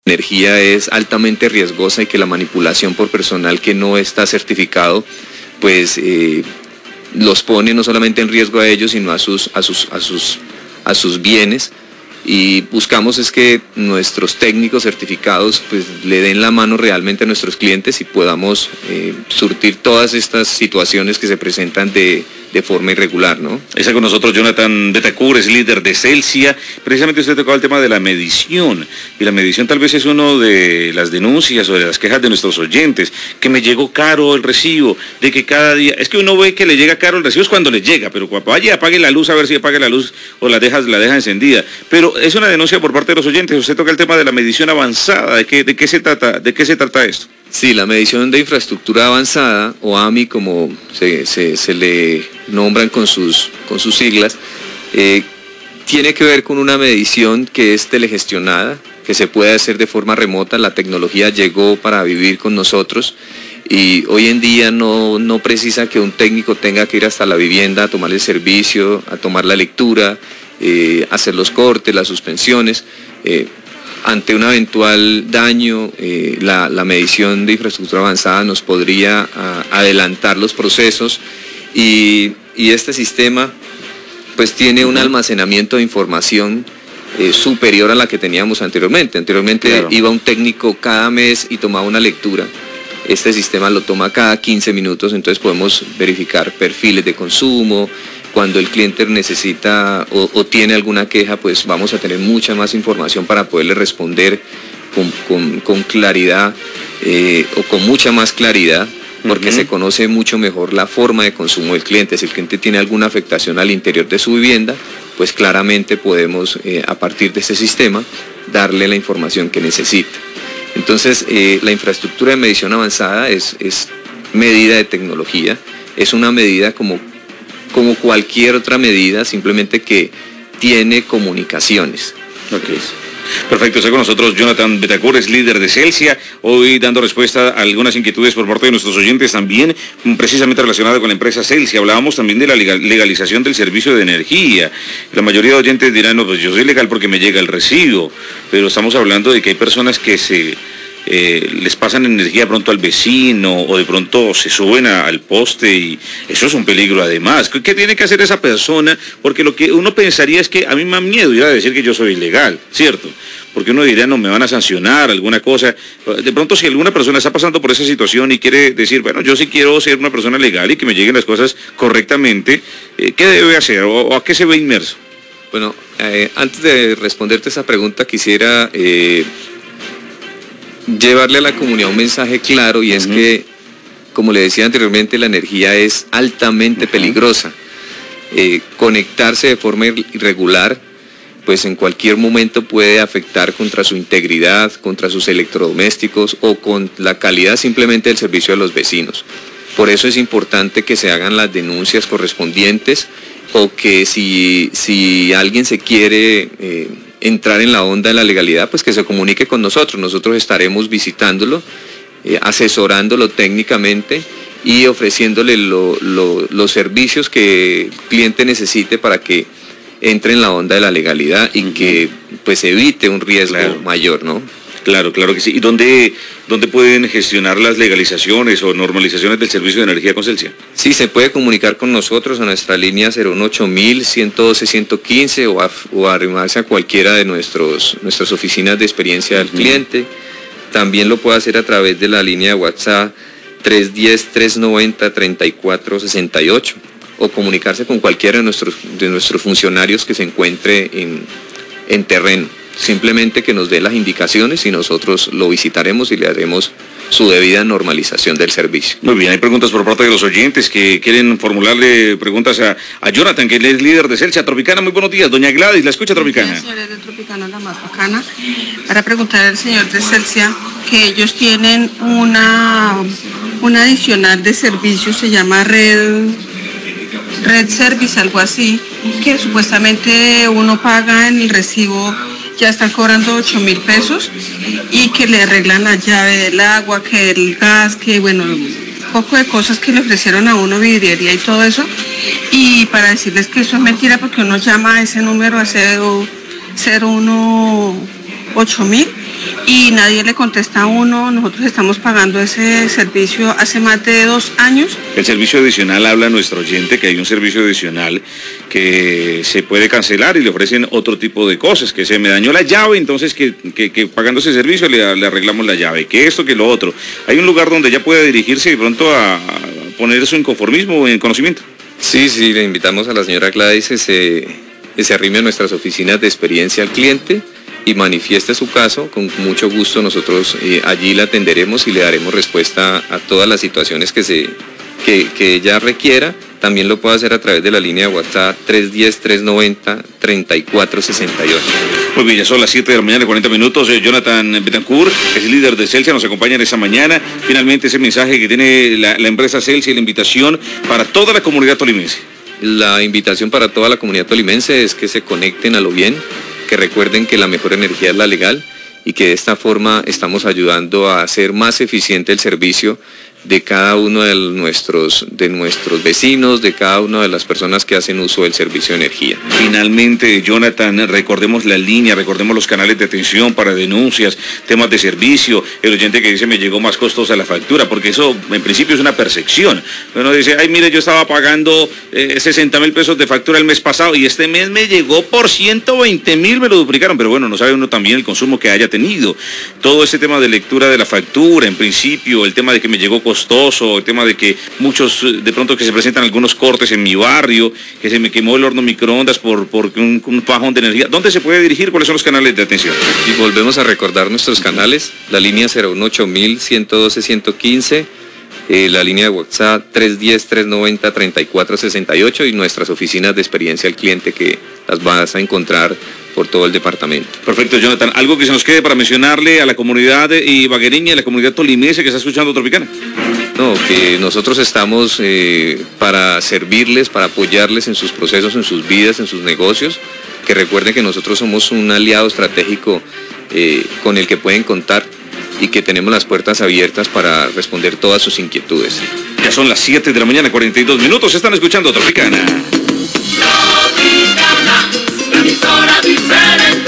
energía es altamente riesgosa y que la manipulación por personal que no está certificado, pues los pone no solamente en riesgo a ellos, sino a sus bienes. Y buscamos es que nuestros técnicos certificados pues le den la mano realmente a nuestros clientes y podamos surtir todas estas situaciones que se presentan de forma irregular, ¿no? Está con nosotros Jonathan Betacur, es líder de Celsia. Precisamente usted tocaba el tema de la medición, y la medición tal vez es uno de las denuncias o de las quejas de nuestros oyentes, que me llegó caro el recibo, de que cada día, es que uno ve que le llega caro el recibo es cuando le llega, pero cuando vaya apague la luz, a ver si apague la luz o la deja encendida. Pero es una denuncia por parte de los oyentes. Usted toca el tema de la medición avanzada, ¿de qué se trata esto? Sí, la medición de infraestructura avanzada, o AMI como se le nombran con sus siglas, tiene que ver con una medición que es telegestionada, que se puede hacer de forma remota. La tecnología llegó para vivir con nosotros y hoy en día no precisa que un técnico tenga que ir hasta la vivienda a tomar el servicio, a tomar la lectura, hacer los cortes, las suspensiones. Ante un eventual daño, la medición de infraestructura avanzada nos podría adelantar los procesos y este sistema pues tiene un almacenamiento de información superior a la que teníamos anteriormente. Anteriormente claro, iba un técnico cada mes y tomaba una lectura. Este sistema lo toma cada 15 minutos, entonces podemos verificar perfiles de consumo. Cuando el cliente necesita o tiene alguna queja, pues vamos a tener mucha más información para poderle responder con claridad o con mucha más claridad, porque se conoce mucho mejor la forma de consumo del cliente. Si el cliente tiene alguna afectación al interior de su vivienda, pues claramente podemos, a partir de ese sistema, darle la información que necesita. Entonces, la infraestructura de medición avanzada es medida de tecnología, es una medida como cualquier otra medida, simplemente que tiene comunicaciones. Okay. Perfecto, está con nosotros Jonathan Betacur, es líder de Celsia, hoy dando respuesta a algunas inquietudes por parte de nuestros oyentes, también precisamente relacionadas con la empresa Celsia. Hablábamos también de la legalización del servicio de energía. La mayoría de oyentes dirán, no, pues yo soy legal porque me llega el recibo, pero estamos hablando de que hay personas que les pasan energía pronto al vecino o de pronto se suben al poste y eso es un peligro además. ¿Qué tiene que hacer esa persona? Porque lo que uno pensaría es que a mí me da miedo ir a decir que yo soy ilegal, ¿cierto? Porque uno diría, no, me van a sancionar, alguna cosa. De pronto si alguna persona está pasando por esa situación y quiere decir, bueno, yo sí quiero ser una persona legal y que me lleguen las cosas correctamente, ¿qué debe hacer o a qué se ve inmerso? Bueno, antes de responderte esa pregunta quisiera llevarle a la comunidad un mensaje claro, y es que, como le decía anteriormente, la energía es altamente peligrosa. Conectarse de forma irregular, pues en cualquier momento puede afectar contra su integridad, contra sus electrodomésticos o con la calidad simplemente del servicio de los vecinos. Por eso es importante que se hagan las denuncias correspondientes, o que si alguien se quiere entrar en la onda de la legalidad, pues que se comunique con nosotros. Nosotros estaremos visitándolo, asesorándolo técnicamente y ofreciéndole los servicios que el cliente necesite para que entre en la onda de la legalidad y que pues evite un riesgo mayor, ¿no? Claro, claro que sí. ¿Y dónde pueden gestionar las legalizaciones o normalizaciones del servicio de energía con Celsia? Sí, se puede comunicar con nosotros a nuestra línea 018-112-115 o arrimarse a cualquiera de nuestras oficinas de experiencia del cliente. También lo puede hacer a través de la línea de WhatsApp 310-390-3468 o comunicarse con cualquiera de nuestros funcionarios que se encuentre en terreno. Simplemente que nos dé las indicaciones y nosotros lo visitaremos y le haremos su debida normalización del servicio. Muy bien, hay preguntas por parte de los oyentes que quieren formularle preguntas a Jonathan, que es líder de Celsia. Tropicana, muy buenos días. Doña Gladys, la escucha, Tropicana. Sí, señores de Tropicana, la más bacana, para preguntar al señor de Celsia que ellos tienen una adicional de servicio, se llama Red Service, algo así, que supuestamente uno paga en el recibo, ya están cobrando 8.000 pesos y que le arreglan la llave del agua, que el gas, que bueno, un poco de cosas que le ofrecieron a uno, vidriería y todo eso. Y para decirles que eso es mentira, porque uno llama a ese número a 018.000 y nadie le contesta a uno. Nosotros estamos pagando ese servicio hace más de 2 años. El servicio adicional, habla nuestro oyente que hay un servicio adicional que se puede cancelar y le ofrecen otro tipo de cosas, que se me dañó la llave, entonces que pagando ese servicio le arreglamos la llave, que esto, que lo otro. Hay un lugar donde ya pueda dirigirse de pronto a poner su inconformismo en conocimiento. Sí, le invitamos a la señora Gladys que se arrime a nuestras oficinas de experiencia al cliente y manifieste su caso. Con mucho gusto nosotros allí la atenderemos y le daremos respuesta a todas las situaciones que ella requiera. También lo puede hacer a través de la línea de WhatsApp 310-390-3468. Muy bien, ya son las 7 de la mañana, 40 minutos. Jonathan Betancourt es líder de Celsia, nos acompaña en esta mañana. Finalmente ese mensaje que tiene la empresa Celsia y la invitación para toda la comunidad tolimense. La invitación para toda la comunidad tolimense es que se conecten a lo bien, que recuerden que la mejor energía es la legal y que de esta forma estamos ayudando a hacer más eficiente el servicio de cada uno de nuestros vecinos, de cada una de las personas que hacen uso del servicio de energía. Finalmente, Jonathan, recordemos la línea, recordemos los canales de atención para denuncias, temas de servicio, el oyente que dice me llegó más costosa la factura, porque eso en principio es una percepción. Uno dice, ay mire, yo estaba pagando 60.000 pesos de factura el mes pasado y este mes me llegó por 120.000, me lo duplicaron, pero bueno, no sabe uno también el consumo que haya tenido. Todo ese tema de lectura de la factura, en principio, el tema de que me llegó costoso, el tema de que muchos, de pronto que se presentan algunos cortes en mi barrio, que se me quemó el horno microondas por un bajón de energía. ¿Dónde se puede dirigir? ¿Cuáles son los canales de atención? Y volvemos a recordar nuestros canales, la línea 018-112-115, la línea de WhatsApp 310-390-3468 y nuestras oficinas de experiencia al cliente que las vas a encontrar por todo el departamento. Perfecto, Jonathan. ¿Algo que se nos quede para mencionarle a la comunidad ibaguereña, a la comunidad tolimense que está escuchando Tropicana? No, que nosotros estamos para servirles, para apoyarles en sus procesos, en sus vidas, en sus negocios, que recuerden que nosotros somos un aliado estratégico con el que pueden contar y que tenemos las puertas abiertas para responder todas sus inquietudes. Ya son las 7 de la mañana, 42 minutos, están escuchando Tropicana. Tropicana, la emisora diferente.